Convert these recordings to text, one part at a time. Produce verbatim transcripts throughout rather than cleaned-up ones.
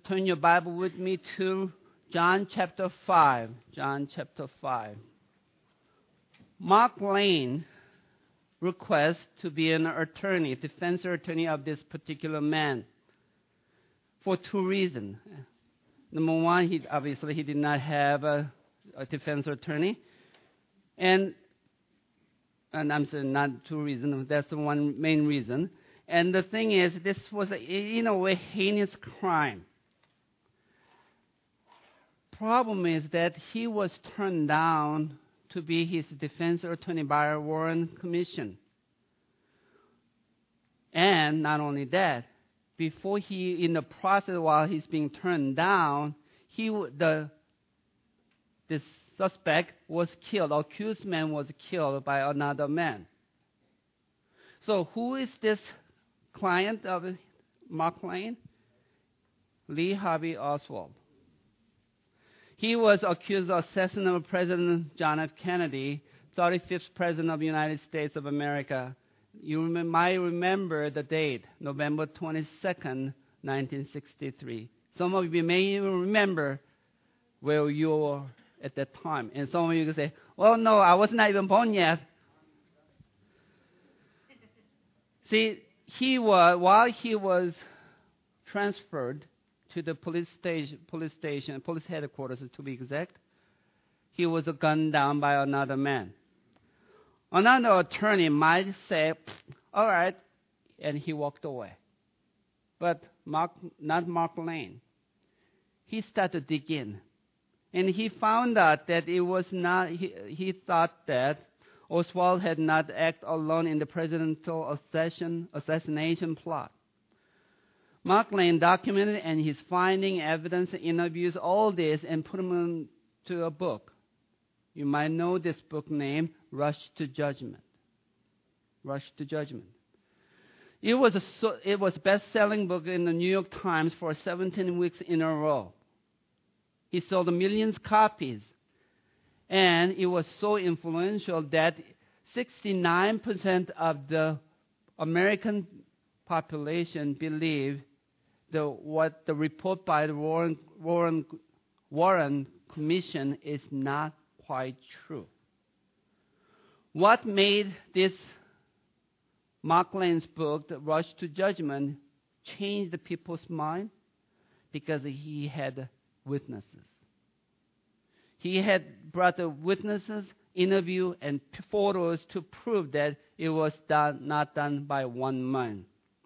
turn your Bible with me to John chapter five. John chapter five. Mark Lane requests to be an attorney, defense attorney of this particular man for two reasons. Number one, he obviously he did not have a, a defense attorney. And, and I'm saying not two reasons, that's the one main reason. And the thing is, this was, a, in a way, heinous crime. Problem is that he was turned down to be his defense attorney by a Warren Commission. And not only that, before he, in the process while he's being turned down, he the this suspect was killed, accused man was killed by another man. So who is this client of Mark Lane? Lee Harvey Oswald. He was accused of assassinating President John F. Kennedy, thirty-fifth President of the United States of America. You might remember the date, November twenty-second, nineteen sixty-three. Some of you may even remember where you were at that time. And some of you can say, well, no, I was not even born yet. See, he was, while he was transferred to the police station, police station, police headquarters to be exact, he was gunned down by another man. Another attorney might say, all right, and he walked away. But Mark, not Mark Lane. He started to dig in. And he found out that it was not, he, he thought that Oswald had not acted alone in the presidential assassin, assassination plot. Mark Lane documented and he's finding evidence, interviews, all this, and put them into a book. You might know this book name, Rush to Judgment. Rush to Judgment. It was a it was best-selling book in the New York Times for seventeen weeks in a row. He sold millions of copies, and it was so influential that sixty-nine percent of the American population believe the what the report by the Warren Warren Warren Commission is not quite true. What made this Mark Lane's book, The Rush to Judgment, change the people's mind? Because he had witnesses. He had brought the witnesses, interview, and photos to prove that it was done, not done by one man.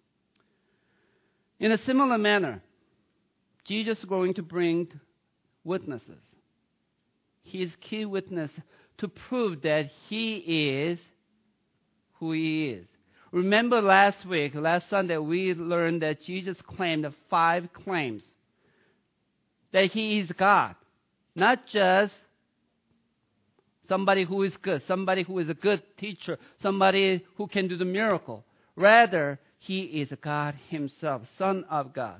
In a similar manner, Jesus is going to bring witnesses. His key witness to prove that he is who he is. Remember last week, last Sunday, we learned that Jesus claimed five claims. That he is God. Not just somebody who is good, somebody who is a good teacher, somebody who can do the miracle. Rather, he is God himself, Son of God.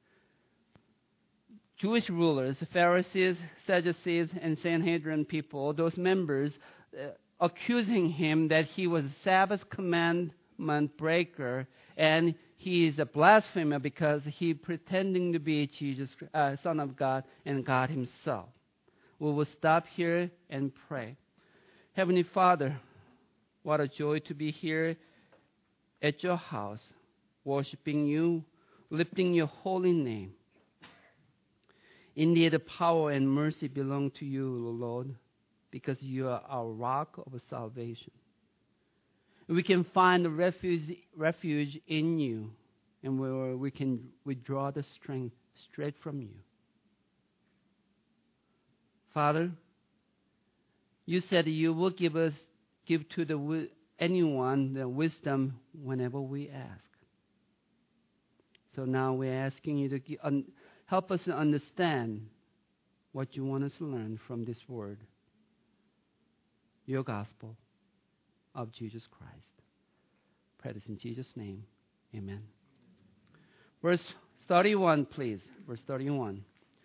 Jewish rulers, Pharisees, Sadducees, and Sanhedrin people, those members, uh, accusing him that he was a Sabbath commandment breaker and he is a blasphemer because he pretending to be Jesus, uh, Son of God and God himself. We will stop here and pray. Heavenly Father, what a joy to be here at your house, worshiping you, lifting your holy name. Indeed, the power and mercy belong to you, Lord, because you are our rock of salvation. We can find the refuge, refuge in you, and where we can withdraw the strength straight from you. Father, you said you will give us, give to the anyone the wisdom whenever we ask. So now we're asking you to give, un, help us to understand what you want us to learn from this word, your gospel of Jesus Christ. Pray this in Jesus' name. Amen. Verse thirty-one, please. Verse thirty-one.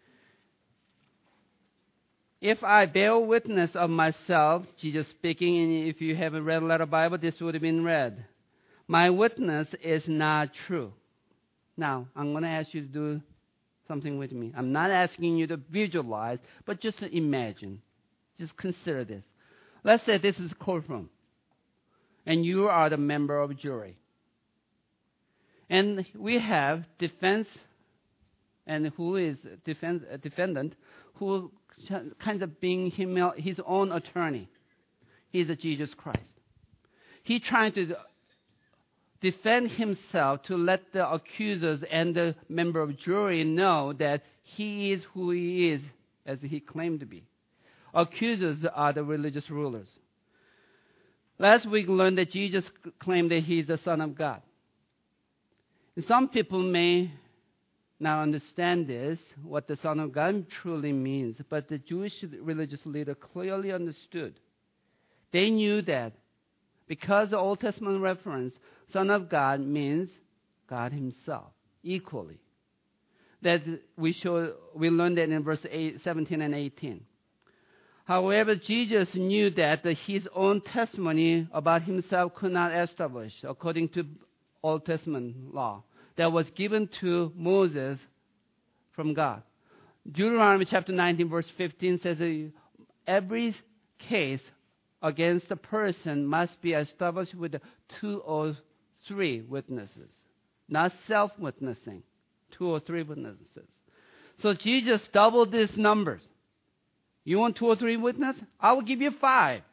If I bear witness of myself, Jesus speaking, and if you haven't read a letter Bible, this would have been read. My witness is not true. Now, I'm going to ask you to do something with me. I'm not asking you to visualize, but just imagine. Just consider this. Let's say this is a courtroom, and you are the member of jury. And we have defense, and who is defense, a defendant, who kind of being his own attorney. He's Jesus Christ. He trying to defend himself to let the accusers and the member of jury know that he is who he is, as he claimed to be. Accusers are the religious rulers. Last week we learned that Jesus claimed that he is the Son of God. And some people may not understand this, what the Son of God truly means, but the Jewish religious leader clearly understood. They knew that because the Old Testament reference, Son of God means God himself, equally. That we show, we learned that in verse eight, seventeen and eighteen. However, Jesus knew that his own testimony about himself could not establish, according to Old Testament law, that was given to Moses from God. Deuteronomy chapter nineteen, verse fifteen says that every case against a person must be established with two or three witnesses, not self-witnessing, two or three witnesses. So Jesus doubled these numbers. You want two or three witnesses? I will give you five.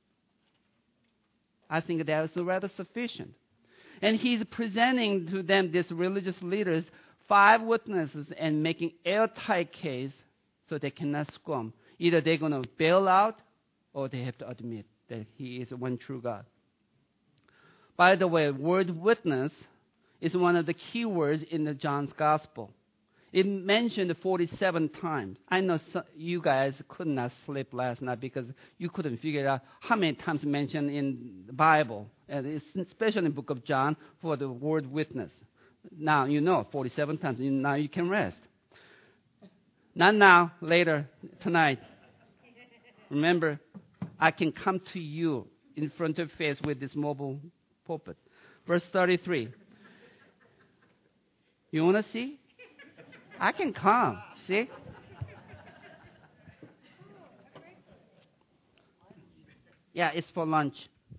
I think that is rather sufficient. And he's presenting to them, these religious leaders, five witnesses and making airtight case so they cannot squirm. Either they're going to bail out or they have to admit that he is one true God. By the way, word witness is one of the key words in the John's Gospel. It mentioned forty-seven times. I know some, you guys could not sleep last night because you couldn't figure out how many times mentioned in the Bible, and especially in the book of John, for the word witness. Now you know forty-seven times. Now you can rest. Not now, later, tonight. Remember, I can come to you in front of face with this mobile pulpit. Verse thirty-three. You want to see? I can come. See? Yeah, it's for lunch.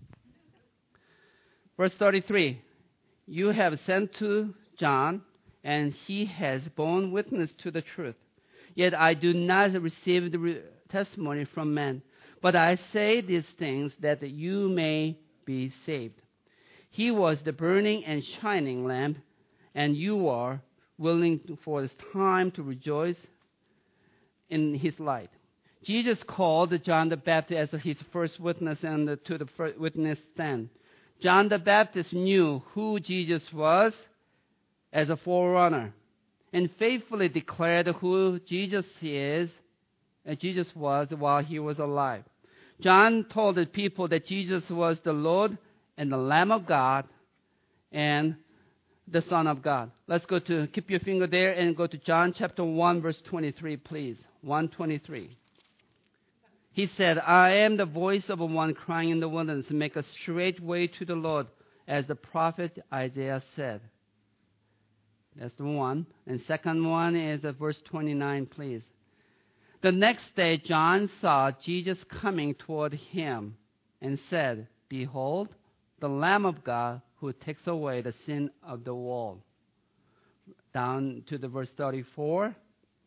Verse thirty-three. You have sent to John, and he has borne witness to the truth. Yet I do not receive the re- testimony from men. But I say these things that you may be saved. He was the burning and shining lamp, and you are willing to, for this time to rejoice in his light. Jesus called John the Baptist as his first witness and the, to the first witness stand. John the Baptist knew who Jesus was as a forerunner and faithfully declared who Jesus is and Jesus was while he was alive. John told the people that Jesus was the Lord and the Lamb of God and the Son of God. Let's go to, keep your finger there and go to John chapter one, verse twenty-three, please. one twenty-three. He said, I am the voice of one crying in the wilderness, make a straight way to the Lord, as the prophet Isaiah said. That's the one. And second one is at verse twenty-nine, please. The next day, John saw Jesus coming toward him and said, Behold, the Lamb of God who takes away the sin of the world. Down to the verse thirty-four.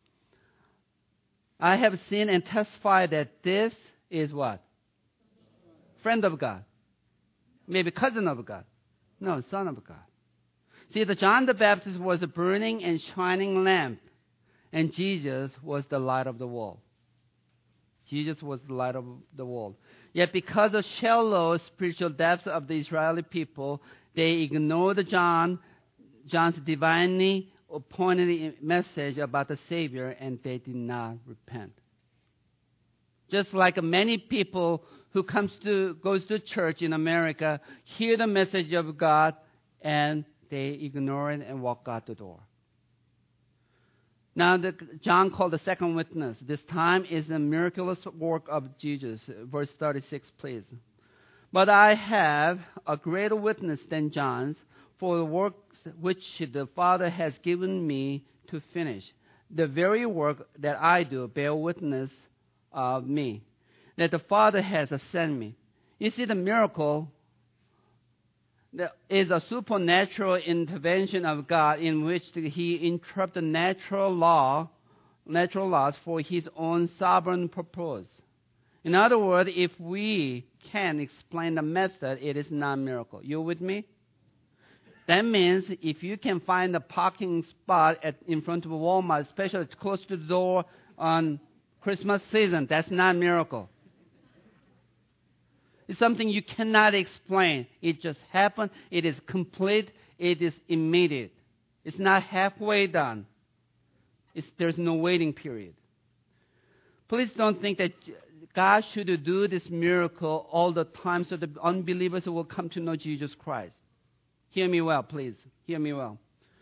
I have seen and testified that this is what? Friend of God. Maybe cousin of God. No, Son of God. See, the John the Baptist was a burning and shining lamp, and Jesus was the light of the world. Jesus was the light of the world. Yet because of shallow spiritual depths of the Israeli people, they ignored John, John's divinely appointed message about the Savior, and they did not repent. Just like many people who comes to goes to church in America, hear the message of God, and they ignore it and walk out the door. Now, the, John called the second witness. This time is the miraculous work of Jesus. Verse thirty-six, please. But I have a greater witness than John's, for the works which the Father has given me to finish. the very work that I do bear witness of me, that the Father has sent me. You see, the miracle is a supernatural intervention of God in which He interrupts the natural law, natural laws for His own sovereign purpose. In other words, if we can explain the method, it is not a miracle. You with me? That means if you can find a parking spot at, in front of Walmart, especially close to the door on Christmas season, that's not a miracle. It's something you cannot explain. It just happened. It is complete. It is immediate. It's not halfway done. It's, there's no waiting period. Please don't think that God should do this miracle all the time so the unbelievers will come to know Jesus Christ. Hear me well, please. Hear me well.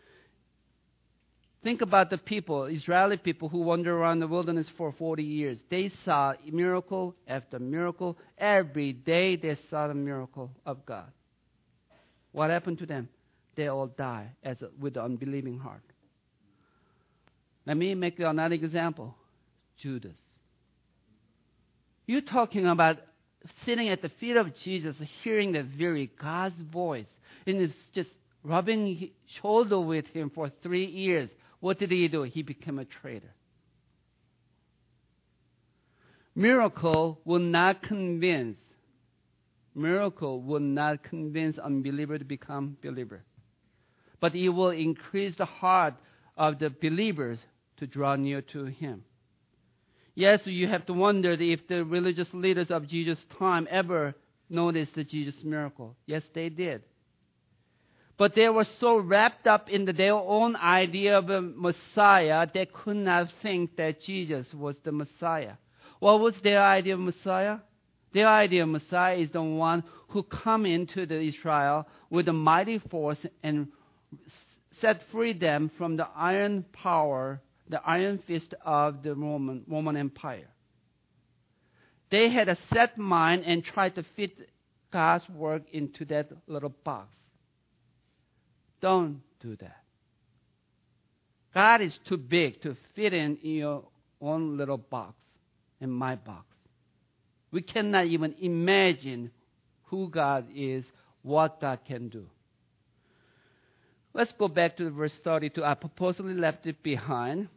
Think about the people, Israeli people who wandered around the wilderness for forty years. They saw miracle after miracle. Every day they saw the miracle of God. What happened to them? They all died as a, with an unbelieving heart. Let me make you another example. Judas. You're talking about sitting at the feet of Jesus, hearing the very God's voice, and it's just rubbing shoulder with him for three years. What did he do? He became a traitor. Miracle will not convince. Miracle will not convince unbeliever to become believer. But it will increase the heart of the believers to draw near to him. Yes, you have to wonder if the religious leaders of Jesus' time ever noticed the Jesus miracle. Yes, they did. But they were so wrapped up in the, their own idea of a Messiah, they could not think that Jesus was the Messiah. What was their idea of Messiah? Their idea of Messiah is the one who come into the Israel with a mighty force and set free them from the iron power, the iron fist of the Roman, Roman Empire. They had a set mind and tried to fit God's work into that little box. Don't do that. God is too big to fit in your own little box, in my box. We cannot even imagine who God is, what God can do. Let's go back to verse thirty-two. I purposely left it behind.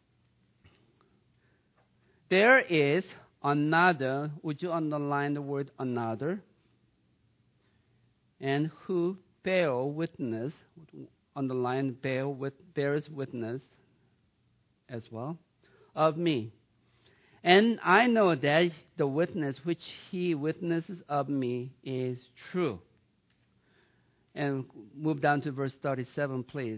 There is another, would you underline the word another? And who bear witness, underline bear with, bears witness as well, of me. And I know that the witness which he witnesses of me is true. And move down to verse thirty-seven, please.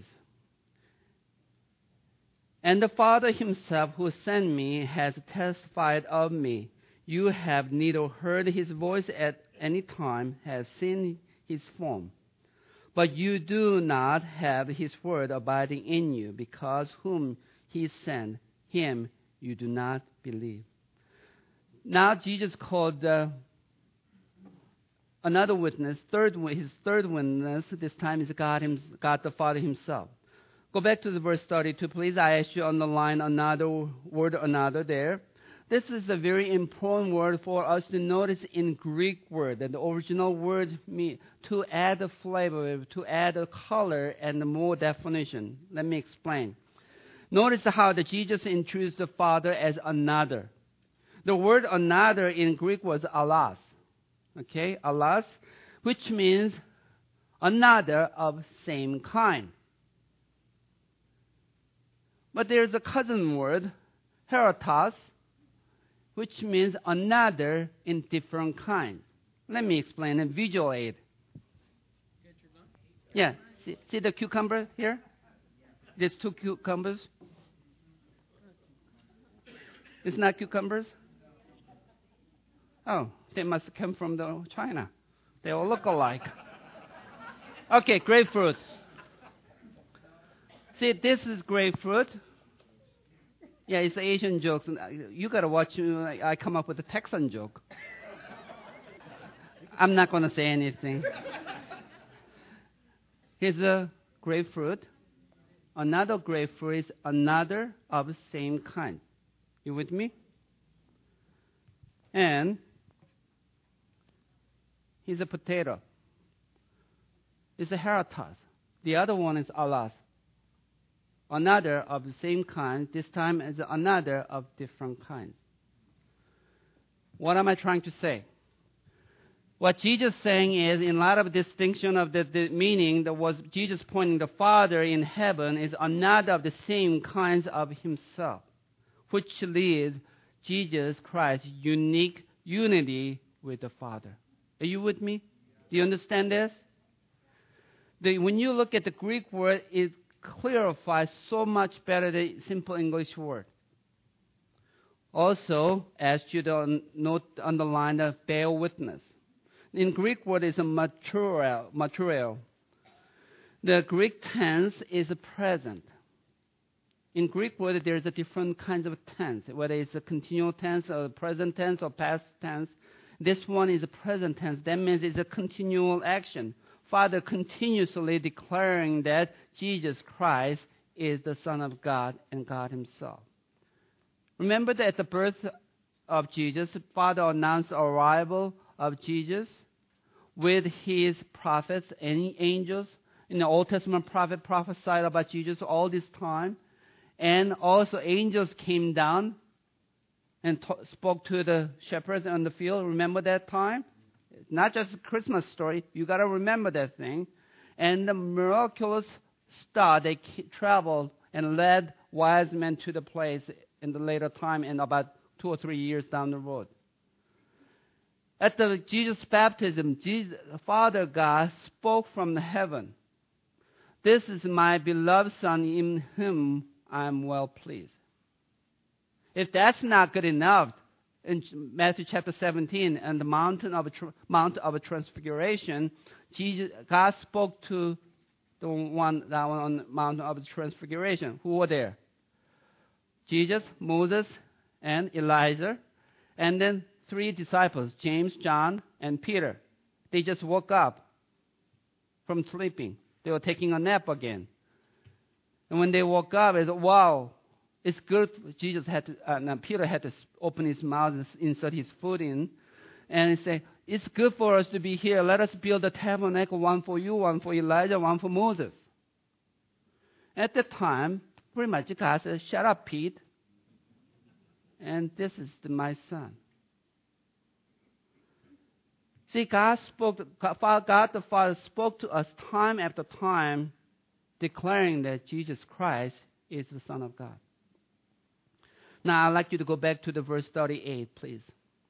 And the Father himself who sent me has testified of me. You have neither heard his voice at any time, has seen his form. But you do not have his word abiding in you, because whom he sent, him you do not believe. Now Jesus called uh, another witness, third, his third witness, this time is God, him, God the Father himself. Go back to the verse thirty-two, please. I ask you to underline another word, another there. This is a very important word for us to notice in Greek word. And the original word means to add a flavor, to add a color and more definition. Let me explain. Notice how the Jesus introduced the Father as another. The word another in Greek was alas. Okay, alas, which means another of same kind. But there's a cousin word, herotos, which means another in different kinds. Let me explain and visual aid. Yeah, see, see the cucumber here? There's two cucumbers. It's not cucumbers? Oh, they must come from the China. They all look alike. Okay, grapefruit. See, this is grapefruit. Yeah, it's Asian jokes. You got to watch. I come up with a Texan joke. I'm not going to say anything. Here's a grapefruit. another grapefruit is another of the same kind. You with me? And he's a potato. It's a heratas. The other one is alas. Another of the same kind. This time is another of different kinds. What am I trying to say? What Jesus is saying is, in a lot of distinction of the, the meaning, that was Jesus pointing the Father in heaven is another of the same kinds of himself, which leads Jesus Christ's unique unity with the Father. Are you with me? Do you understand this? The, when you look at the Greek word, it clarifies so much better the simple English word. Also, as you don't note, underline the bear witness. In Greek word is a material, material. The Greek tense is a present. In Greek word, there's a different kinds of tense, whether it's a continual tense or present tense or past tense. This one is a present tense. That means it's a continual action. Father continuously declaring that Jesus Christ is the Son of God and God himself. Remember that at the birth of Jesus, Father announced the arrival of Jesus with his prophets and angels. In the Old Testament prophet prophesied about Jesus all this time. And also angels came down and t- spoke to the shepherds on the field. Remember that time? It's not just a Christmas story. You got to remember that thing. And the miraculous star, they traveled and led wise men to the place in the later time and about two or three years down the road. At the Jesus baptism, Jesus, Father God spoke from the heaven. This is my beloved Son, in whom I am well pleased. If that's not good enough, in Matthew chapter seventeen, and the mountain of Mount of Transfiguration, Jesus, God spoke to the one that one on the mountain of Transfiguration. Who were there? Jesus, Moses, and Elijah, and then three disciples, James, John, and Peter. They just woke up from sleeping. They were taking a nap again. And when they woke up, they said, wow, it's good. Jesus had to, uh, no, Peter had to open his mouth and insert his foot in. And he said, it's good for us to be here. Let us build a tabernacle, one for you, one for Elijah, one for Moses. At the time, pretty much God said, shut up, Pete. And this is the, my son. See, God spoke, God the Father spoke to us time after time, declaring that Jesus Christ is the Son of God. Now, I'd like you to go back to the verse thirty-eight, please.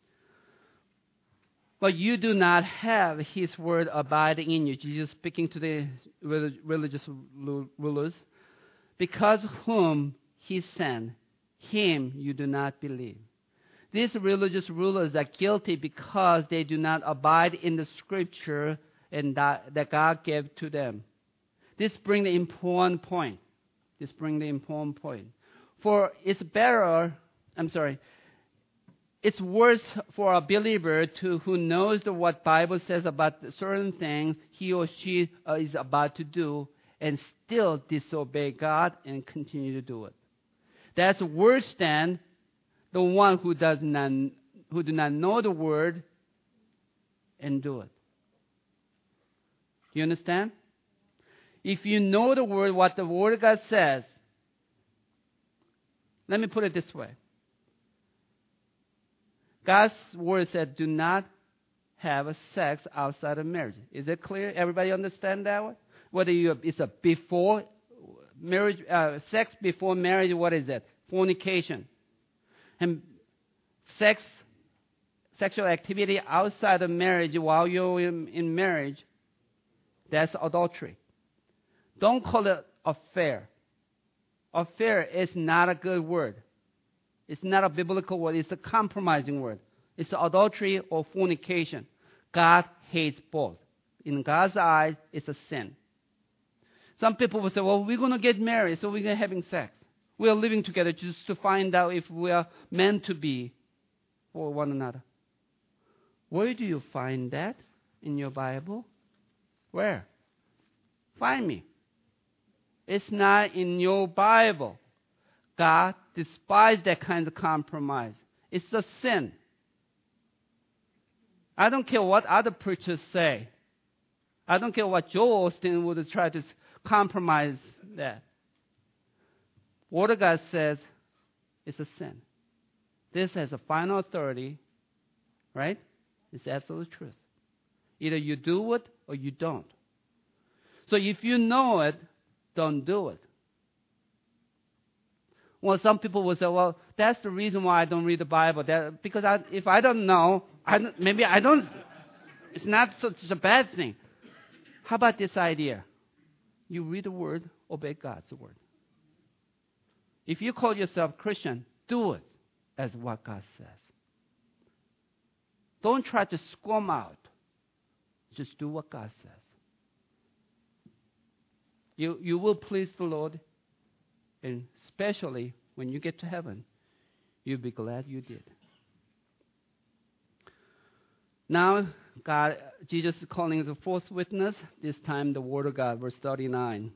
But you do not have his word abiding in you. Jesus speaking to the religious rulers. Because whom he sent, him you do not believe. These religious rulers are guilty because they do not abide in the scripture and that, that God gave to them. This brings the important point. This brings the important point. For it's better, I'm sorry, it's worse for a believer to who knows the, what Bible says about certain things he or she uh, is about to do and still disobey God and continue to do it. That's worse than the one who does not who do not know the word and do it. Do you understand? If you know the word, what the word of God says, let me put it this way. God's word said, do not have a sex outside of marriage. Is it clear? Everybody understand that one? Whether you it's a before marriage, uh, sex before marriage, what is that? Fornication. And sex, sexual activity outside of marriage while you're in, in marriage, that's adultery. Don't call it affair. Affair is not a good word. It's not a biblical word. It's a compromising word. It's adultery or fornication. God hates both. In God's eyes, it's a sin. Some people will say, well, we're going to get married, so we're going to having sex. We are living together just to find out if we are meant to be for one another. Where do you find that in your Bible? Where? Find me. It's not in your Bible. God despises that kind of compromise. It's a sin. I don't care what other preachers say. I don't care what Joel Osteen would try to compromise that. Word of God says it's a sin. This has a final authority, right? It's absolute truth. Either you do it or you don't. So if you know it, don't do it. Well, some people will say, well, that's the reason why I don't read the Bible. That, because I, if I don't know, I don't, maybe I don't, it's not such a bad thing. How about this idea? You read the Word, obey God's Word. If you call yourself Christian, do it as what God says. Don't try to squirm out. Just do what God says. You, you will please the Lord, and especially when you get to heaven, you'll be glad you did. Now, God, Jesus is calling the fourth witness, this time the Word of God, verse thirty-nine.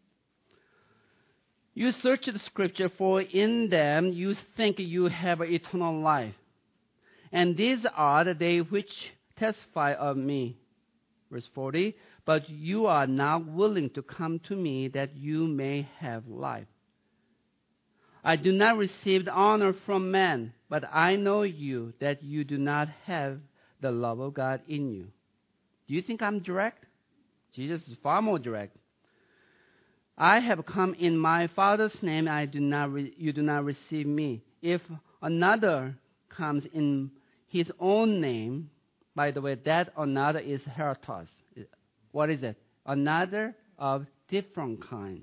You search the Scripture, for in them you think you have eternal life. And these are the they which testify of me. Verse forty, but you are not willing to come to me that you may have life. I do not receive honor from men, but I know you, that you do not have the love of God in you. Do you think I'm direct? Jesus is far more direct. I have come in my Father's name, I do not re- you do not receive me. If another comes in his own name, by the way, that another is heretos. What is it? Another of different kind.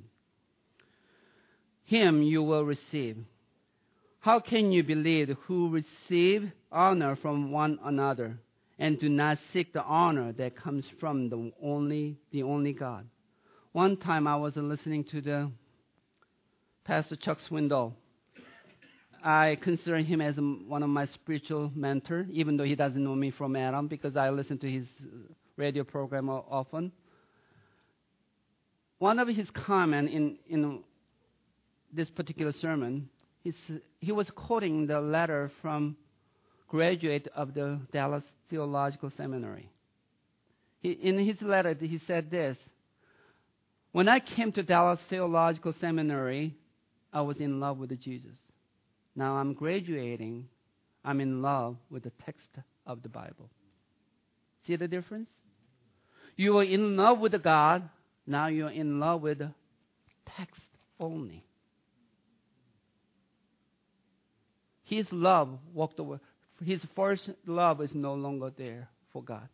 Him you will receive. How can you believe who receive honor from one another and do not seek the honor that comes from the only, the only God? One time I was listening to the Pastor Chuck Swindoll. I consider him as one of my spiritual mentors, even though he doesn't know me from Adam, because I listen to his radio program often. One of his comments in, in this particular sermon, he's, he was quoting the letter from graduate of the Dallas Theological Seminary. He, in his letter, he said this: when I came to Dallas Theological Seminary, I was in love with Jesus. Now I'm graduating, I'm in love with the text of the Bible. See the difference? You were in love with God, now you're in love with the text only. His love walked away. His first love is no longer there for God.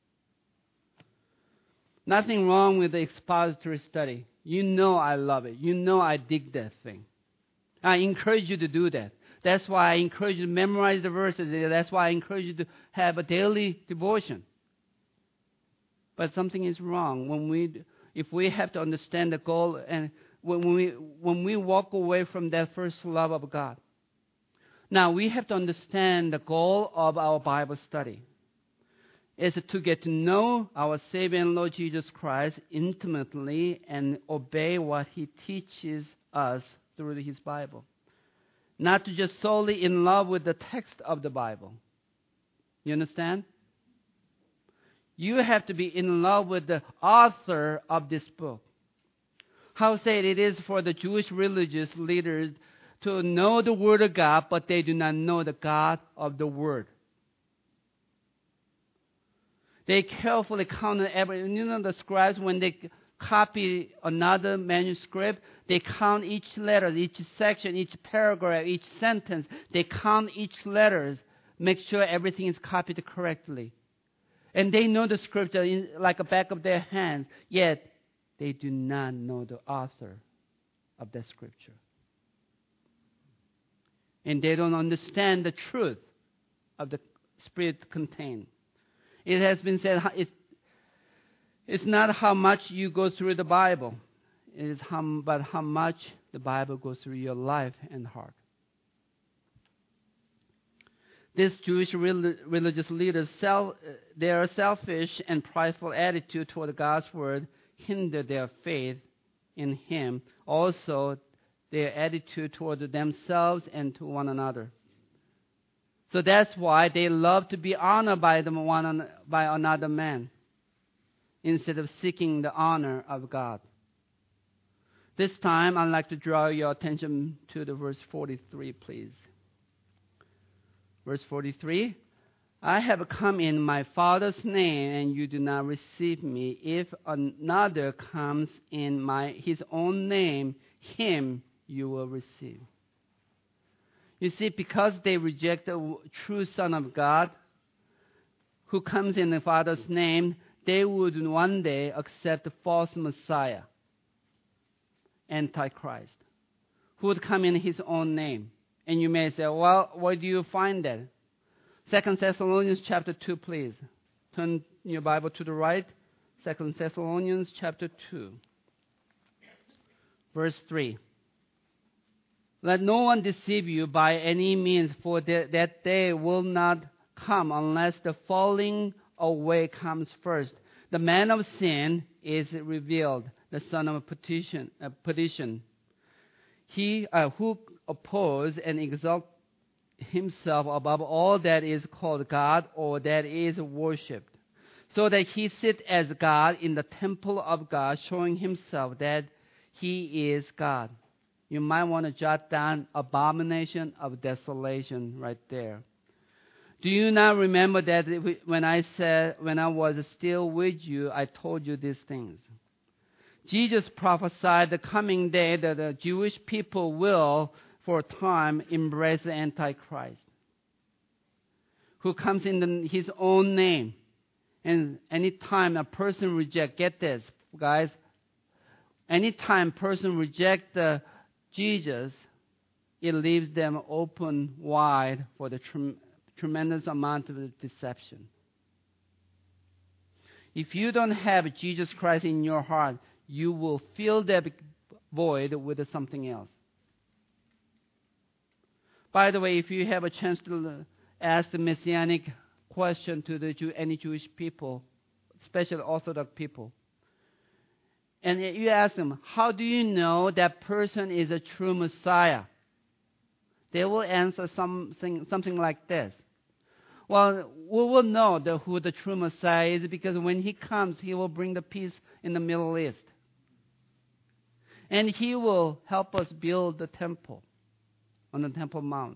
Nothing wrong with the expository study. You know I love it. You know I dig that thing. I encourage you to do that. That's why I encourage you to memorize the verses. That's why I encourage you to have a daily devotion. But something is wrong when we, if we have to understand the goal, and when we when we walk away from that first love of God. Now we have to understand the goal of our Bible study is to get to know our Savior and Lord Jesus Christ intimately and obey what He teaches us through His Bible. Not to just solely in love with the text of the Bible. You understand? You have to be in love with the author of this book. How sad it is for the Jewish religious leaders to know the Word of God, but they do not know the God of the Word. They carefully count every, you know, the scribes, when they copy another manuscript, they count each letter, each section, each paragraph, each sentence. They count each letter, make sure everything is copied correctly. And they know the scripture in, like a back of their hands, yet they do not know the author of that scripture. And they don't understand the truth of the Spirit contained. It has been said, it, it's not how much you go through the Bible, it is how, but how much the Bible goes through your life and heart. This Jewish religious leaders, self, their selfish and prideful attitude toward God's word hindered their faith in him, also their attitude toward themselves and to one another. So that's why they love to be honored by them one by another man, instead of seeking the honor of God. This time, I'd like to draw your attention to the verse forty-three, please. Verse forty-three, I have come in my Father's name, and you do not receive me. If another comes in my his own name, him you will receive. You see, because they reject the true Son of God, who comes in the Father's name, they would one day accept the false Messiah, Antichrist, who would come in his own name. And you may say, well, where do you find that? Second Thessalonians chapter two, please. Turn your Bible to the right. Second Thessalonians chapter two, verse three. Let no one deceive you by any means, for the, that day will not come unless the falling away comes first. The man of sin is revealed, the son of perdition. Uh, perdition. He uh, who opposes and exalts himself above all that is called God or that is worshipped, so that he sits as God in the temple of God, showing himself that he is God. You might want to jot down abomination of desolation right there. Do you not remember that when I said, when I was still with you, I told you these things? Jesus prophesied the coming day that the Jewish people will, for a time, embrace the Antichrist, who comes in the, his own name. And anytime a person rejects, get this, guys, anytime a person rejects the Jesus, it leaves them open wide for the trem- tremendous amount of deception. If you don't have Jesus Christ in your heart, you will fill that void with something else. By the way, if you have a chance to ask the messianic question to the Jew, any Jewish people, especially Orthodox people, and you ask them, how do you know that person is a true Messiah? They will answer something, something like this. Well, we will know the, who the true Messiah is because when he comes, he will bring the peace in the Middle East. And he will help us build the temple on the Temple Mount.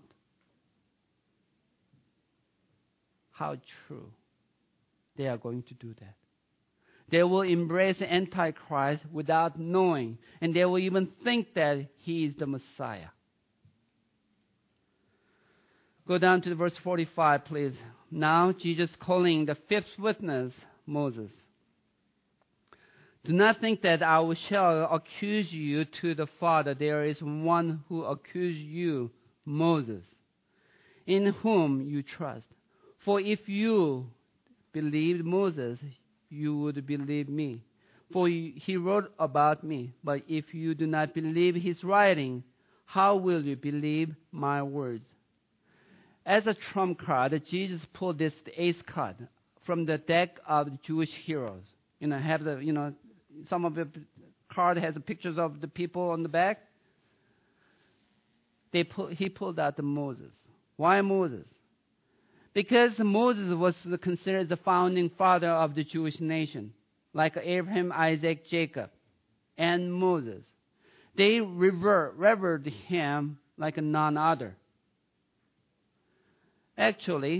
How true they are going to do that. They will embrace the Antichrist without knowing, and they will even think that he is the Messiah. Go down to verse forty-five, please. Now Jesus calling the fifth witness, Moses. Do not think that I shall accuse you to the Father. There is one who accuses you, Moses, in whom you trust. For if you believed Moses, you would believe me, for he wrote about me. But if you do not believe his writing, how will you believe my words? As a trump card, Jesus pulled this ace card from the deck of the Jewish heroes. You know, have the you know, some of the card has the pictures of the people on the back. They pull, he pulled out the Moses. Why Moses? Because Moses was considered the founding father of the Jewish nation, like Abraham, Isaac, Jacob, and Moses. They rever- revered him like none other. Actually,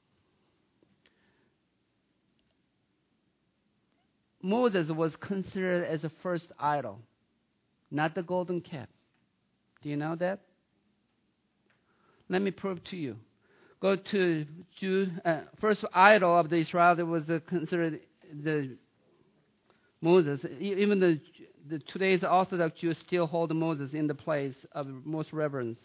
Moses was considered as the first idol, not the golden calf. Do you know that? Let me prove to you. Go to Jude, uh, first idol of the Israel that was uh, considered the Moses. Even the, the today's Orthodox Jews still hold Moses in the place of most reverence.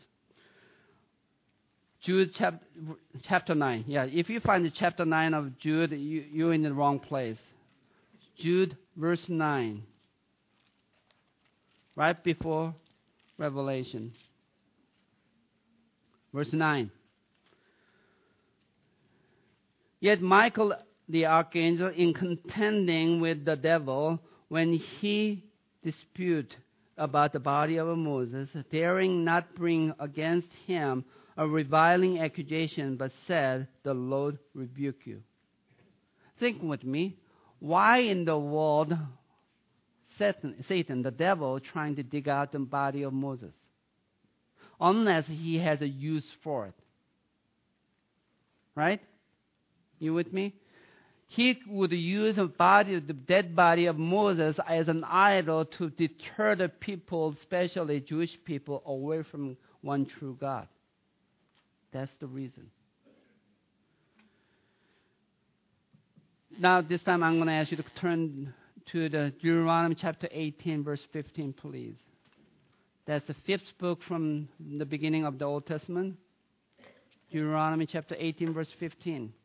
Jude chap- chapter nine. Yeah, if you find the chapter nine of Jude, you, you're in the wrong place. Jude verse nine. Right before Revelation. Verse nine. Yet Michael the archangel, in contending with the devil, when he dispute about the body of Moses, daring not bring against him a reviling accusation, but said, "The Lord rebuke you." Think with me. Why in the world Satan, Satan, the devil, trying to dig out the body of Moses? Unless he has a use for it. Right? You with me? He would use the body, the dead body of Moses as an idol to deter the people, especially Jewish people, away from one true God. That's the reason. Now, this time I'm going to ask you to turn to the Deuteronomy chapter eighteen, verse fifteen, please. That's the fifth book from the beginning of the Old Testament. Deuteronomy chapter eighteen, verse fifteen.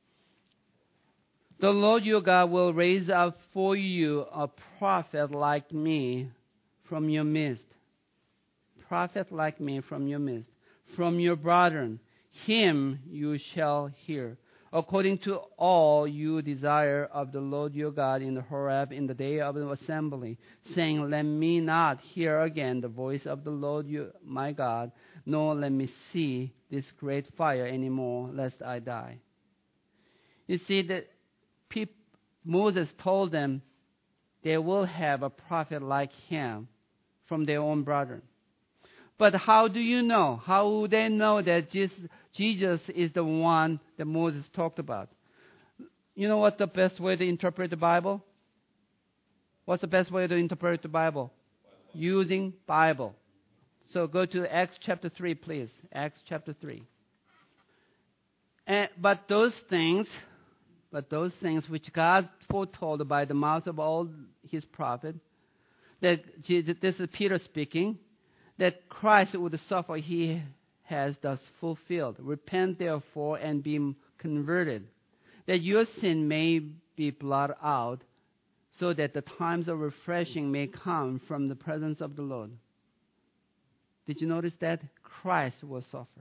"The Lord your God will raise up for you a prophet like me from your midst." Prophet like me from your midst. "From your brethren, him you shall hear, according to all you desire of the Lord your God in the Horeb in the day of the assembly, saying, let me not hear again the voice of the Lord you, my God, nor let me see this great fire anymore, lest I die." You see, that peop- Moses told them they will have a prophet like him from their own brethren. But how do you know? How would they know that Jesus, Jesus is the one that Moses talked about? You know what's the best way to interpret the Bible? What's the best way to interpret the Bible? Using Bible. So go to Acts chapter three, please. Acts chapter three. And, but those things, but those things which God foretold by the mouth of all his prophets, that Jesus, this is Peter speaking, that Christ would suffer, he has thus fulfilled. Repent therefore and be converted, that your sin may be blotted out, so that the times of refreshing may come from the presence of the Lord. Did you notice that? Christ will suffer.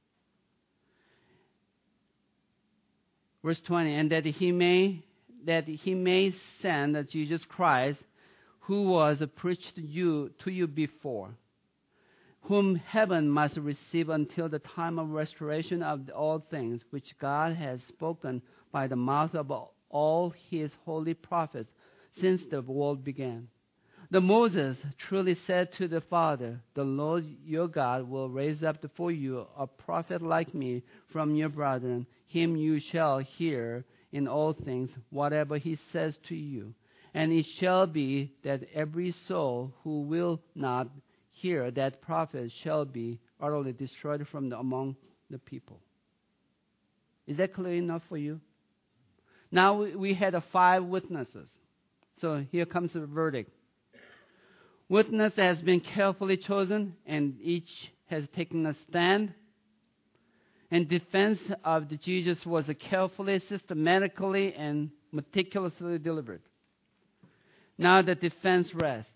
Verse twenty, and that he may that he may send Jesus Christ, who was preached to you to you before, whom heaven must receive until the time of restoration of all things, which God has spoken by the mouth of all his holy prophets since the world began. The Moses truly said to the Father, the Lord your God will raise up for you a prophet like me from your brethren. Him you shall hear in all things, whatever he says to you. And it shall be that every soul who will not hear that prophet shall be utterly destroyed from the, among the people. Is that clear enough for you? Now we, we had a five witnesses. So here comes the verdict. Witness has been carefully chosen, and each has taken a stand. And defense of the Jesus was carefully, systematically, and meticulously delivered. Now the defense rests.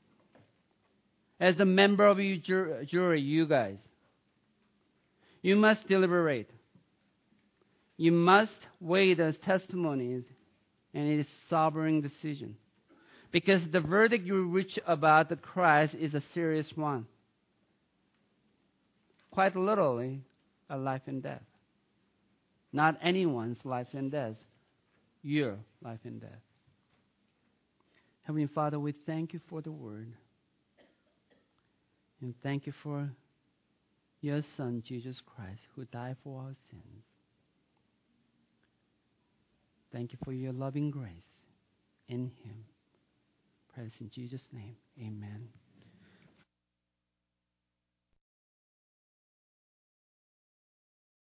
As a member of your jur- jury, you guys, you must deliberate. You must weigh the testimonies, and it is a sovereign decision. Because the verdict you reach about the Christ is a serious one. Quite literally, a life and death. Not anyone's life and death, your life and death. Heavenly Father, we thank you for the word. And thank you for your Son, Jesus Christ, who died for our sins. Thank you for your loving grace in him. Praise in Jesus' name. Amen.